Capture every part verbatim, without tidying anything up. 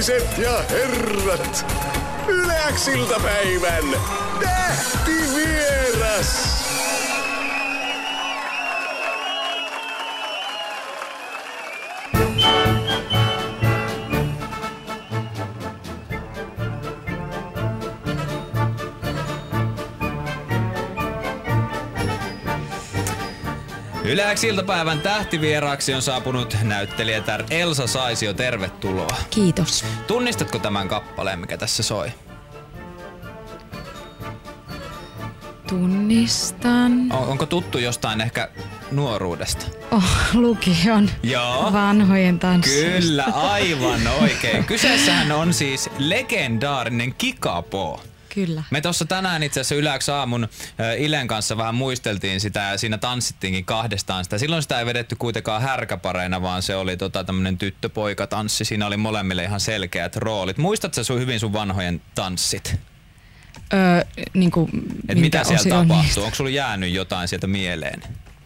naiset ja herrat, Yle X -iltapäivän tähtivieras. Yle X -iltapäivän tähtivieraaksi on saapunut näyttelijätär Elsa Saisio. Tervetuloa. Kiitos. Tunnistatko tämän kappaleen, mikä tässä soi? Tunnistan. On, onko tuttu jostain ehkä nuoruudesta? Oh, lukion. Joo. Vanhojen tansseista. Kyllä, aivan oikein. Kyseessähän on siis legendaarinen Kickapoo. Kyllä. Me tuossa tänään itse asiassa Yle X aamun Ilen kanssa vähän muisteltiin sitä ja siinä tanssittiinkin kahdestaan sitä. Silloin sitä ei vedetty kuitenkaan härkäpareina, vaan se oli tota tämmönen tyttö-poika-tanssi. Siinä oli molemmille ihan selkeät roolit. Muistatko sun hyvin sun vanhojen tanssit? Öö, niinku, Et mitä siellä tapahtuu? Onko sulla jäänyt jotain sieltä mieleen?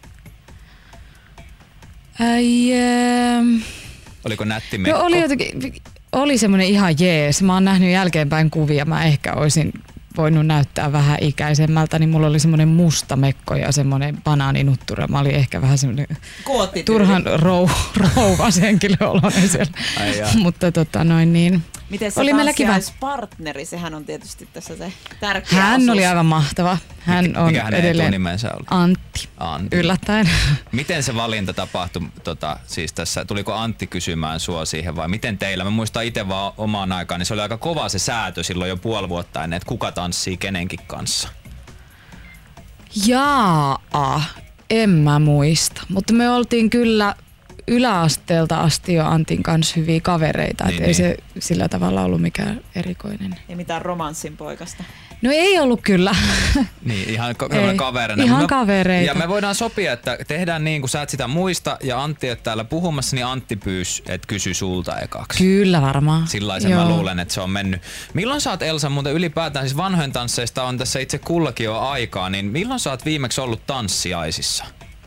Äi, ähm... Oliko nätti mekko? No oli jotenkin... Oli semmoinen ihan jees. Mä oon nähnyt jälkeenpäin kuvia. Mä ehkä olisin voinut näyttää vähän ikäisemmältä, niin mulla oli semmoinen musta mekko ja semmoinen banaaninuttura. Mä olin ehkä vähän semmoinen turhan rou, rouvas henkilöoloinen siellä. Mutta tota noin niin. Miten se oli meillä kiva partneri? Sehän on tietysti tässä se tärkeä Hän osuus. oli aivan mahtava. Hän Mikä, on mikä hänen edelleen etunimensä oli? Antti. Antti. Yllättäen. Miten se valinta tapahtui? Tota, siis tässä, tuliko Antti kysymään sua siihen vai miten teillä? Mä muistan itse vaan omaan aikaan, niin se oli aika kova se säätö silloin jo puoli vuotta ennen, että kuka tanssii kenenkin kanssa. Jaa, en mä muista. Mutta me oltiin kyllä yläasteelta asti jo Antin kanssa hyviä kavereita. Niin, ei niin. Se sillä tavalla ollut mikään erikoinen. Ei mitään romanssin poikasta. No ei ollut kyllä. Niin, ihan ka- ei, kavereina. Ihan me, kavereita. Ja me voidaan sopia, että tehdään niin, kun sä et sitä muista ja Antti et täällä puhumassa, niin Antti pyys, että kysy sulta ekaksi. Kyllä varmaan. Sillaisen mä luulen, että se on mennyt. Milloin sä oot, Elsa, muuten ylipäätään, siis vanhojen tansseista on tässä itse kullakin jo aikaa, niin milloin sä oot viimeksi ollut tanssiaisissa?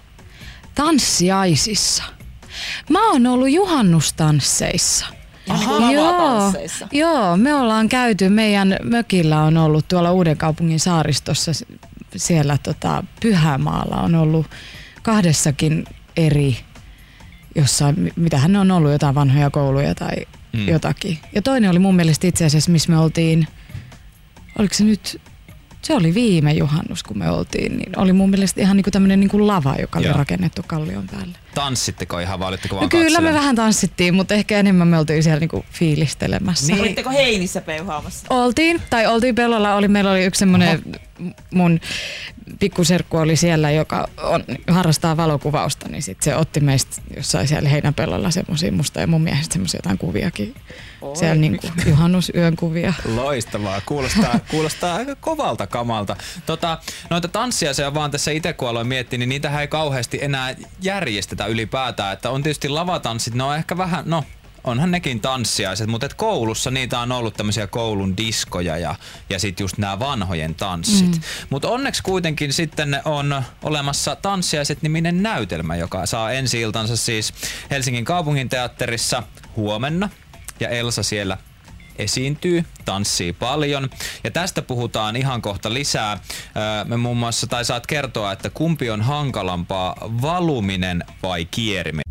Tanssiaisissa? Mä oon ollut juhannustansseissa. Aha, joo, joo, me ollaan käyty, meidän mökillä on ollut tuolla Uudenkaupungin saaristossa, siellä tota, Pyhämaalla on ollut kahdessakin eri, jossain, mitähän ne on ollut, jotain vanhoja kouluja tai mm. jotakin. Ja toinen oli mun mielestä itse asiassa, missä me oltiin, oliko se nyt, se oli viime juhannus, kun me oltiin, niin oli mun mielestä ihan niinku tämmönen niinku lava, joka oli Joo. rakennettu kallion päälle. Tanssitteko ihan vai olitteko vaan no kyllä katselemaan? me vähän tanssittiin, mutta ehkä enemmän me oltiin siellä niinku fiilistelemässä. Niin. Olitteko heinissä peuhaamassa? Oltiin, tai oltiin pellolla. Oli, meillä oli yksi semmoinen, mun pikkuserkku oli siellä, joka on, harrastaa valokuvausta, niin sit se otti meistä jossain siellä heinäpellolla semmosia musta ja mun mielestä semmosia jotain kuviakin. Oi, siellä niinku juhannusyön kuvia. Loistavaa, kuulostaa, kuulostaa aika kovalta kamalta. Tota, noita tanssiaisia vaan tässä itse kun aloin miettiä, niin niitähän ei kauheasti enää järjestetä ylipäätään. Että on tietysti lavatanssit, ne on ehkä vähän, no onhan nekin tanssiaiset, mutta et koulussa niitä on ollut tämmöisiä koulun diskoja ja, ja sit just nämä vanhojen tanssit. Mm. Mutta onneksi kuitenkin sitten on olemassa Tanssiaiset-niminen näytelmä, joka saa ensi-iltansa siis Helsingin kaupunginteatterissa huomenna. Ja Elsa siellä esiintyy, tanssii paljon. Ja tästä puhutaan ihan kohta lisää. Me muun muassa, tai saat kertoa, että kumpi on hankalampaa, valuminen vai kieriminen.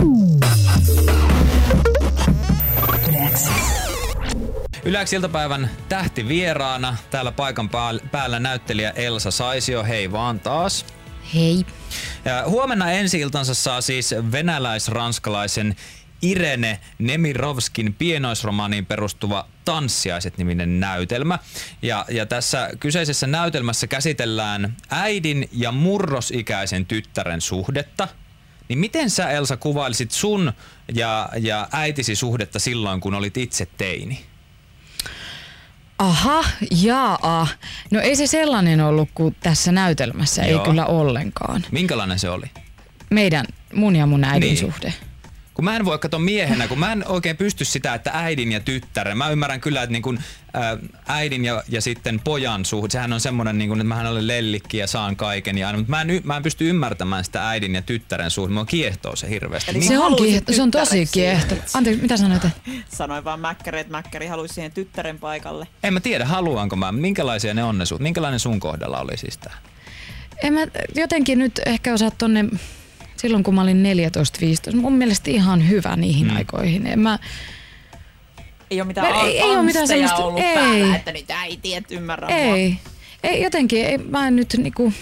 Yle X -iltapäivän tähtivieraana täällä paikan päällä näyttelijä Elsa Saisio. Hei vaan taas. Hei. Ja huomenna ensi-iltansa saa siis venäläis-ranskalaisen Irene Nemirovskin pienoisromaaniin perustuva Tanssiaiset-niminen näytelmä. Ja, ja tässä kyseisessä näytelmässä käsitellään äidin ja murrosikäisen tyttären suhdetta. Niin miten sä, Elsa, kuvailisit sun ja, ja äitisi suhdetta silloin, kun olit itse teini? Aha, jaa. No ei se sellainen ollut kuin tässä näytelmässä, Joo. ei kyllä ollenkaan. Minkälainen se oli? Meidän, mun ja mun äidin niin. suhde. kun mä en voi katsoa miehenä, kun mä en oikein pysty sitä, että äidin ja tyttären. Mä ymmärrän kyllä, että niin kun, ä, äidin ja, ja sitten pojan suhde, sehän on semmoinen, niin kun, että mähän olen lellikki ja saan kaiken ja aina, mutta mä en, mä en pysty ymmärtämään sitä äidin ja tyttären suhde. Mua kiehtoo se hirveästi. Eli Se on, halusit kiehto, se on tosi tyttäreksi. kiehtova. Anteeksi, mitä sanoit? Sanoin vaan Mäkkäri, että Mäkkäri halusi siihen tyttären paikalle. En mä tiedä, haluanko mä. Minkälaisia ne on ne suhde? Minkälainen sun kohdalla oli siis tää? En mä jotenkin nyt ehkä osaa tonne, silloin kun mä olin neljätoista viisitoista, mun mielestä ihan hyvä niihin Mm. aikoihin. En mä, Ei ole mitään Ei- ei oo mitään angsteja semmoista- ollut ei. päällä, että nyt äiti, et ymmärrä mua. ei, ei jotenkin, ei, mä en nyt niinku...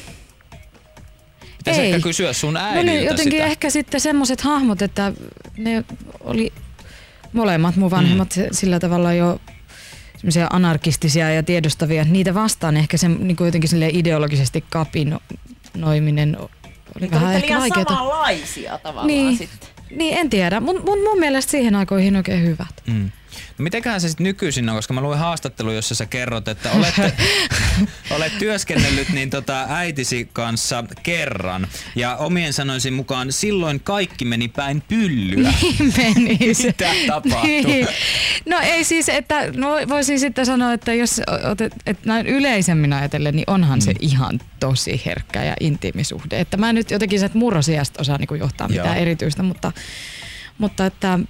Pitäisi Ei. ehkä kysyä sun No äidiltä niin, jotenkin sitä. ehkä sitten semmoiset hahmot, että ne oli molemmat mun vanhemmat mm. sillä tavalla jo semmoisia anarkistisia ja tiedostavia, että niitä vastaan ehkä se niin kuin jotenkin silleen ideologisesti kapinoiminen oli Niin vähän olitte ehkä liian vaikeaa. samanlaisia tavallaan Niin, sitten. niin, en tiedä. Mun, mun, mun mielestä siihen aikoihin oikein hyvät. Mm. No mitenköhän se sitten nykyisin on, koska mä luin haastattelun, jossa sä kerrot, että olette, olet työskennellyt niin tota äitisi kanssa kerran ja omien sanoisin mukaan silloin kaikki meni päin pyllyä. Niin menisi. Mitä tapahtui? Niin. No ei siis, että no voisin sitten sanoa, että jos otet, että näin yleisemmin ajatellen, niin onhan mm. se ihan tosi herkkä ja intiimi suhde. Että mä en nyt jotenkin sieltä murrosiasta osaa niin johtaa mitään Joo. erityistä, mutta, mutta että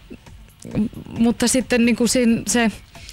mutta sitten niin kuin siinä, se,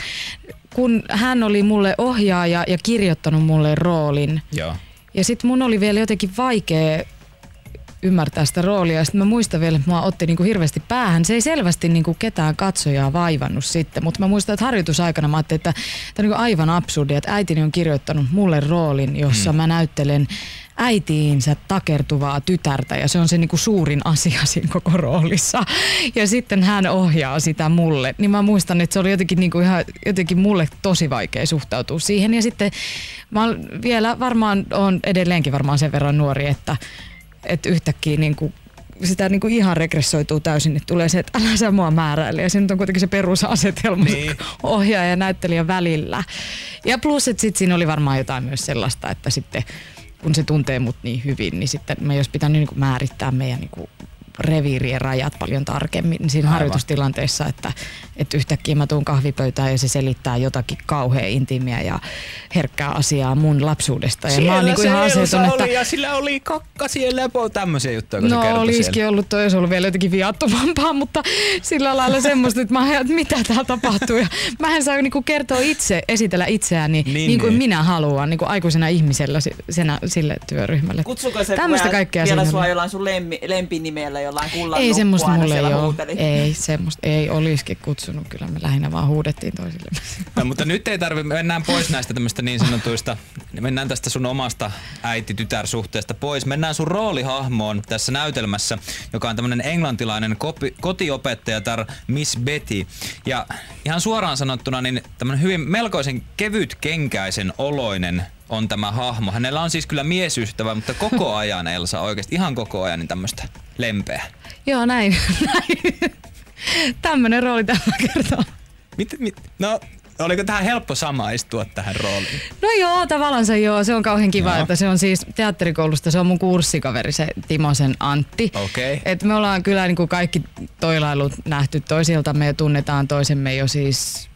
kun hän oli mulle ohjaaja ja kirjoittanut mulle roolin, Joo. ja sitten mun oli vielä jotenkin vaikea ymmärtää sitä roolia. Sitten mä muistan vielä, että mua otti niinku hirveästi päähän. Se ei selvästi niinku ketään katsojaa vaivannut sitten, mutta mä muistan, että harjoitusaikana mä ajattelin, että tämä on niinku aivan absurdia, että äitini on kirjoittanut mulle roolin, jossa hmm. mä näyttelen äitiinsä takertuvaa tytärtä ja se on se niinku suurin asia siinä koko roolissa. Ja sitten hän ohjaa sitä mulle. Niin mä muistan, että se oli jotenkin, niinku ihan, jotenkin mulle tosi vaikea suhtautua siihen. Ja sitten mä vielä varmaan on edelleenkin varmaan sen verran nuori, että että yhtäkkiä niinku, sitä niinku ihan regressoituu täysin, että tulee se, että älä sä mua määräile. Ja se nyt on kuitenkin se perusasetelma Niin. ohjaaja ja näyttelijän välillä. Ja plus, että sitten siinä oli varmaan jotain myös sellaista, että sitten kun se tuntee mut niin hyvin, niin sitten me jos pitää niinku määrittää meidän niinku reviirien rajat paljon tarkemmin siinä Aivan. harjoitustilanteessa, että, että yhtäkkiä mä tuun kahvipöytään ja se selittää jotakin kauhean intiimiä ja herkkää asiaa mun lapsuudesta. Ja mä oon niinku ihan aseeton, että oli ja sillä oli kakkasi ja lepo, tämmöisiä juttuja, kun se no kertoi olisikin siellä. ollut toi, olisi ollut vielä jotenkin viattomampaa, mutta sillä lailla semmoista, että mä ajattelin, että mitä täällä tapahtuu. Ja mä en saa niinku kertoa itse, esitellä itseäni niin, Niin, niin kuin niin. minä haluan, niin kuin aikuisena ihmisellä si- senä, sille työryhmälle. Kutsuko se Tämmöistä vielä, kaikkea vielä siinä sua oli. jollain sun lemmi, lempinimellä, jollain kullan Ei nuppua semmoista aina mulle ei siellä ole. huuteli? Ei semmoista, ei olisikin kutsunut. Kyllä me lähinnä vaan huudettiin toisille. No, mutta nyt ei tarvi, mennään pois näistä tämmöistä niin sanotuista, mennään tästä sun omasta äiti-tytär-suhteesta pois. Mennään sun roolihahmoon tässä näytelmässä, joka on tämmönen englantilainen kopi, kotiopettajatar Miss Betty. Ja ihan suoraan sanottuna, niin tämmönen hyvin melkoisen kevytkenkäisen oloinen on tämä hahmo. Hänellä on siis kyllä miesystävä, mutta koko ajan Elsa oikeesti, ihan koko ajan niin tämmöstä lempeä. Joo, näin. näin. Tämmönen rooli tällä kertaa. Mit, mit, no, oliko tähän helppo samaistua tähän rooliin? No joo, tavallaan joo. Se on kauhean kiva, Joo. että se on siis teatterikoulusta. Se on mun kurssikaveri, se Timosen Antti. Okei. Et me ollaan kyllä niin kuin kaikki toilailut nähty toisiltamme ja tunnetaan toisemme jo siis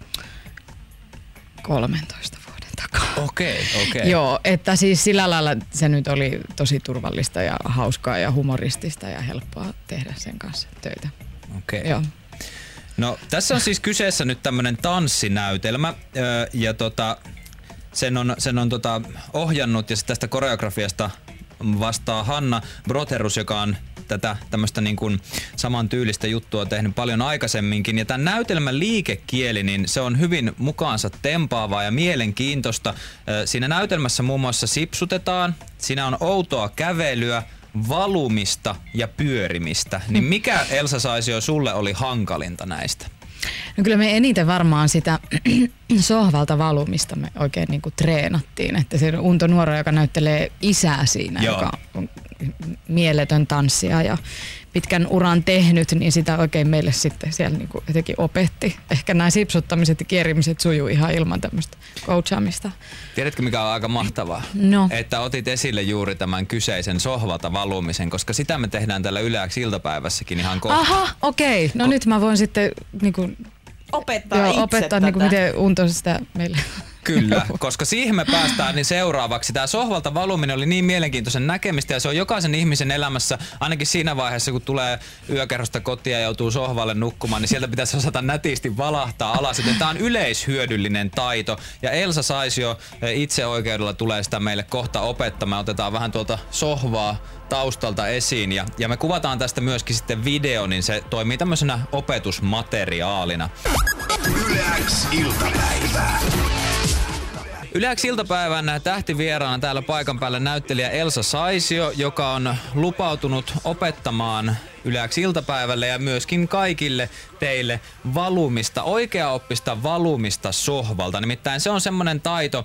kolmentoista vuoden takaa. Okei, okei. Joo, että siis sillä lailla se nyt oli tosi turvallista ja hauskaa ja humoristista ja helppoa tehdä sen kanssa töitä. Okei. Joo. No tässä on siis kyseessä nyt tämmönen tanssinäytelmä öö, ja tota, sen on, sen on tota ohjannut ja sit tästä koreografiasta vastaa Hanna Brotherus, joka on tätä tämmöistä niin kuin saman tyylistä juttua tehnyt paljon aikaisemminkin. Ja tämän näytelmän liikekieli, niin se on hyvin mukaansa tempaavaa ja mielenkiintoista. Öö, Siinä näytelmässä muun muassa sipsutetaan, siinä on outoa kävelyä, valumista ja pyörimistä. Niin mikä, Elsa Saisio, sulle oli hankalinta näistä? No kyllä me eniten varmaan sitä sohvalta valumista me oikein niinku treenattiin. Että se on Unto Nuoro, joka näyttelee isää siinä, Joo. joka on mieletön tanssija ja pitkän uran tehnyt, niin sitä oikein meille sitten siellä niin kuin jotenkin opetti. Ehkä nämä sipsuttamiset ja kierimiset sujuu ihan ilman tämmöistä coachaamista. Tiedätkö, mikä on aika mahtavaa? No. Että otit esille juuri tämän kyseisen sohvalta valumisen, koska sitä me tehdään täällä Yle X iltapäivässäkin ihan kohta. Aha, okei. Okay. No Ko- nyt mä voin sitten niin kuin, opettaa joo, itse opettaa, tätä. niin kuin, miten Unto sitä meille... Kyllä, koska siihen me päästään niin seuraavaksi. Tämä sohvalta valuminen oli niin mielenkiintoisen näkemistä ja se on jokaisen ihmisen elämässä, ainakin siinä vaiheessa, kun tulee yökerrosta kotiin ja joutuu sohvalle nukkumaan, niin sieltä pitäisi osata nätisti valahtaa alas. Tämä on yleishyödyllinen taito ja Elsa Saisio itse oikeudella tulee sitä meille kohta opettamaan. Otetaan vähän tuolta sohvaa taustalta esiin ja, ja me kuvataan tästä myöskin sitten video, niin se toimii tämmöisenä opetusmateriaalina. Yle X iltapäivää. Yle X iltapäivän tähtivieraana täällä paikan päällä näyttelijä Elsa Saisio, joka on lupautunut opettamaan Yle X iltapäivälle ja myöskin kaikille teille valumista, oikeaoppista valumista sohvalta. Nimittäin se on semmoinen taito,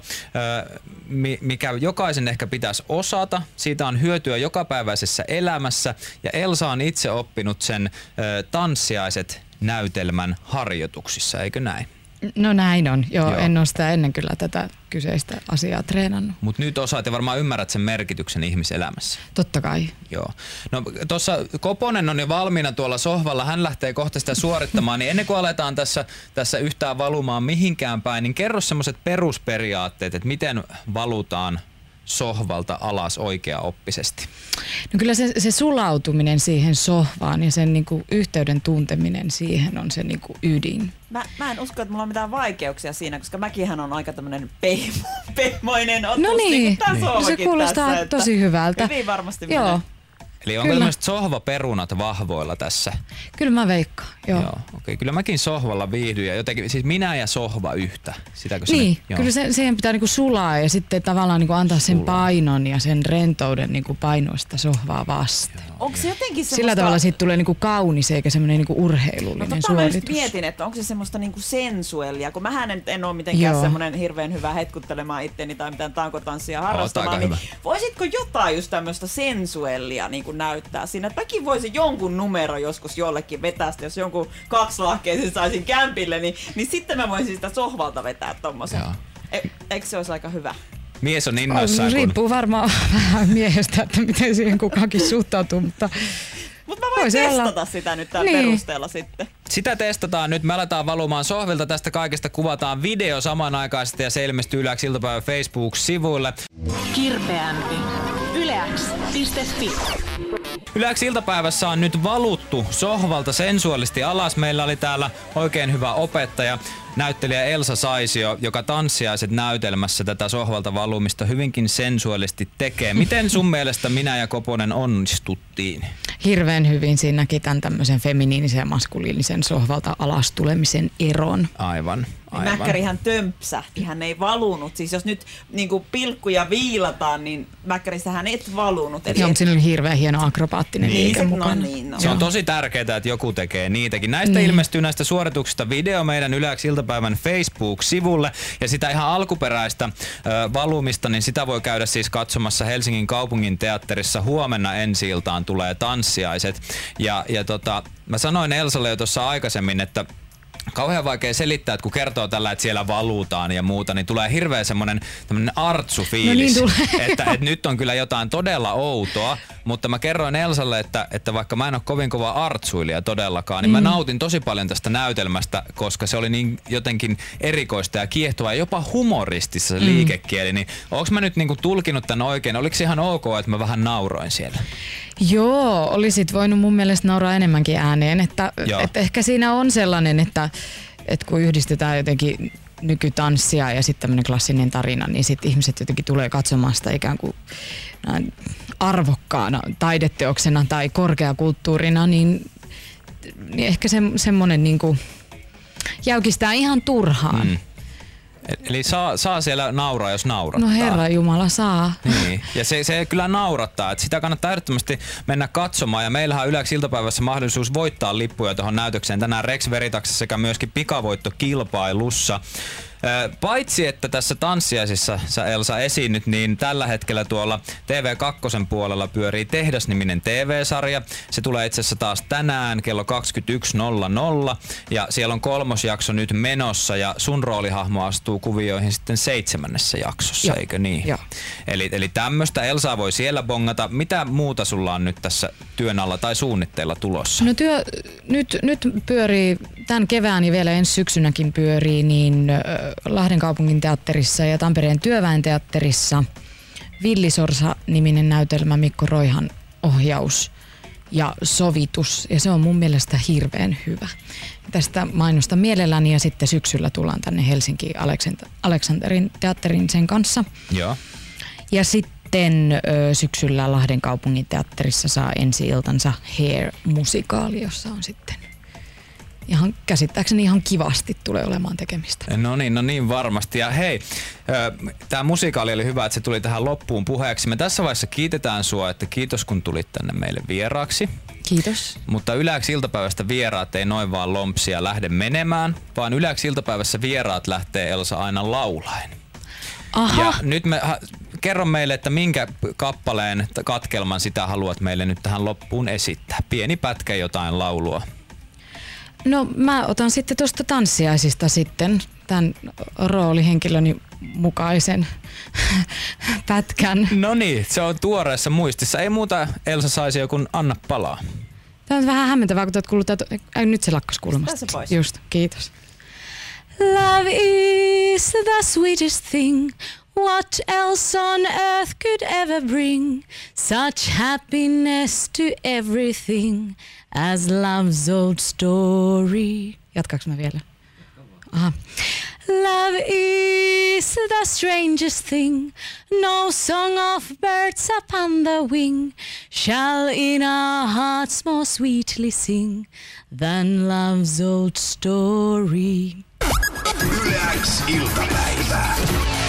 mikä jokaisen ehkä pitäisi osata. Siitä on hyötyä jokapäiväisessä elämässä ja Elsa on itse oppinut sen tanssiaiset näytelmän harjoituksissa, eikö näin? No näin on. Joo, Joo. en ole sitä ennen kyllä tätä kyseistä asiaa treenannut. Mutta nyt osaat ja varmaan ymmärrät sen merkityksen ihmiselämässä. Totta kai. Joo. No tuossa Koponen on jo valmiina tuolla sohvalla, hän lähtee kohta sitä suorittamaan, niin ennen kuin aletaan tässä, tässä yhtään valumaan mihinkään päin, niin kerro semmoiset perusperiaatteet, että miten valutaan sohvalta alas oikeaoppisesti. No kyllä se, se sulautuminen siihen sohvaan ja sen niinku yhteyden tunteminen siihen on se niinku ydin. Mä, mä en usko, että mulla on mitään vaikeuksia siinä, koska mäkinhän on aika tämmönen pehmo, pehmoinen otus. No niin, niin kuin tää no se kuulostaa tässä, että tosi hyvältä. Hyvin varmasti Joo. menee. Eli onko Kyllä. tämmöiset sohvaperunat vahvoilla tässä? Kyllä mä veikkaan, joo. Joo, okei. Kyllä mäkin sohvalla viihdyin ja jotenkin, siis minä ja sohva yhtä. Sitäkö se Niin, nyt? Joo. kyllä se, siihen pitää niinku sulaa ja sitten tavallaan niinku antaa sen Sulaa. painon ja sen rentouden niinku painoista sohvaa vasten. Onko se jotenkin semmoista... Sillä tavalla siitä tulee niinku kaunis eikä semmoinen niinku No urheilullinen tota mä just suoritus. mietin, että onko se semmoista niinku sensuellia, kun mähän en, en ole mitenkään Joo. semmoinen hirveän hyvä hetkuttelemaan itteni tai mitään tankotanssia aika harrastamaan, niin hyvä. voisitko jotain just tämmöistä sensuellia niinku näyttää siinä? Että mäkin voisin jonkun numero joskus jollekin vetää, sitä, jos jonkun kaksilahkeisen saisin kämpille, niin, niin sitten mä voisin sitä sohvalta vetää tommosen. Joo. E, eikö se olisi aika hyvä? Mies on innoissaan, kun... Riippuu varmaan vähän miehestä, että miten siihen kukakin suhtautuu, mutta Mutta mä voin Voisi olla. testata sitä nyt tällä Niin. perusteella sitten. Sitä testataan nyt. Me aletaan valumaan sohvilta. Tästä kaikesta kuvataan video samanaikaisesti ja se ilmestyy Yle X iltapäivän Facebook-sivuille. Kirpeämpi. Yle X piste fi. Yle X iltapäivässä on nyt valuttu sohvalta sensuaalisti alas. Meillä oli täällä oikein hyvä opettaja, näyttelijä Elsa Saisio, joka tanssiaiset näytelmässä tätä sohvalta valumista hyvinkin sensuaalisti tekee. Miten sun mielestä minä ja Koponen onnistuttiin? hirveän hyvin siinä näki tämän tämmöisen feminiinisen ja maskuliinisen sohvalta alas tulemisen eron. Aivan. Aivan. Mäkkärihän tömpsähti, hän ei valunut. Siis jos nyt niin pilkkuja viilataan, niin Mäkkärissähän et valunut. Eli Joo, et... mutta siinä oli hirveän hieno akrobaattinen Niin. liike No mukana. niin, no. Se on tosi tärkeää, että joku tekee niitäkin. Näistä Niin. ilmestyy näistä suorituksista video meidän Yle X iltapäivän Facebook-sivulle. Ja sitä ihan alkuperäistä ö, valumista, niin sitä voi käydä siis katsomassa Helsingin kaupungin teatterissa. Huomenna ensi-iltaan tulee tanssiaiset. Ja, ja tota, mä sanoin Elsalle jo tuossa aikaisemmin, että kauhean vaikea selittää, että kun kertoo tällä, että siellä valutaan ja muuta, niin tulee hirveä semmoinen tämmönen artsu-fiilis, No niin tulee. että, että nyt on kyllä jotain todella outoa, mutta mä kerroin Elsalle, että, että vaikka mä en ole kovin kova artsuilija todellakaan, niin mm. mä nautin tosi paljon tästä näytelmästä, koska se oli niin jotenkin erikoista ja kiehtovaa ja jopa humoristissa se mm. liikekieli, niin onko mä nyt niinku tulkinut tän oikein? Oliko se ihan ok, että mä vähän nauroin siellä? Joo, olisit voinut mun mielestä nauraa enemmänkin ääneen, että, Joo. että ehkä siinä on sellainen, että, että kun yhdistetään jotenkin nykytanssia ja sitten tämmöinen klassinen tarina, niin sitten ihmiset jotenkin tulee katsomaan sitä ikään kuin näin arvokkaana taideteoksena tai korkeakulttuurina, niin, niin ehkä se, semmoinen niin kuin jäykistää ihan turhaan. Mm. Eli saa, saa siellä nauraa, jos naurattaa. No Herra Jumala saa. Niin. Ja se, se kyllä naurattaa, että sitä kannattaa ehdottomasti mennä katsomaan. Ja meillähän on Yle X iltapäivässä mahdollisuus voittaa lippuja tuohon näytökseen tänään Rex Veritaksessa sekä myöskin pikavoittokilpailussa. Paitsi, että tässä tanssiaisissa sä Elsa esiinnyt, niin tällä hetkellä tuolla T V kaksi puolella pyörii Tehdas-niminen T V-sarja. Se tulee itse asiassa taas tänään kello kaksikymmentäyksi nolla nolla ja siellä on kolmosjakso nyt menossa ja sun roolihahmo astuu kuvioihin sitten seitsemännessä jaksossa, Joo. eikö niin? Joo. Eli, eli tämmöistä Elsaa voi siellä bongata. Mitä muuta sulla on nyt tässä työn alla tai suunnitteilla tulossa? No työ, nyt, nyt pyörii, tämän kevään ja vielä ensi syksynäkin pyörii, niin äh, Lahden kaupungin teatterissa ja Tampereen työväen teatterissa Villisorsa-niminen näytelmä, Mikko Roihan ohjaus ja sovitus. Ja se on mun mielestä hirveän hyvä. Tästä mainostan mielelläni ja sitten syksyllä tullaan tänne Helsinki Aleksanterin teatterin sen kanssa. Joo. Ja sitten ö, syksyllä Lahden kaupungin teatterissa saa ensi-iltansa Hair-musikaali, jossa on sitten ihan käsittääkseni ihan kivasti tulee olemaan tekemistä. No niin, no niin varmasti. Ja hei, tämä musikaali oli hyvä, että se tuli tähän loppuun puheeksi. Me tässä vaiheessa kiitetään sua, että kiitos kun tulit tänne meille vieraaksi. Kiitos. Mutta Yleäks iltapäivästä vieraat ei noin vaan lompsia lähde menemään, vaan Yleäks iltapäivässä vieraat lähtee Elsa aina laulaen. Aha. Ja nyt me, ha, kerro meille, että minkä kappaleen katkelman sitä haluat meille nyt tähän loppuun esittää. Pieni pätkä jotain laulua. No mä otan sitten tuosta tanssiaisista sitten tämän roolihenkilöni mukaisen pätkän. No niin, se on tuoreessa muistissa. Ei muuta Elsa saisi joku anna palaa. Tämä on vähän hämmentävää, kun tuot kuullut, että äh, nyt se lakkas kuulemasta. Tässä pois. Just, kiitos. Love is the sweetest thing. What else on earth could ever bring such happiness to everything as love's old story? Jatkaaks mä vielä? Aha. Love is the strangest thing. No song of birds upon the wing shall in our hearts more sweetly sing than love's old story. Yle X iltapäivä.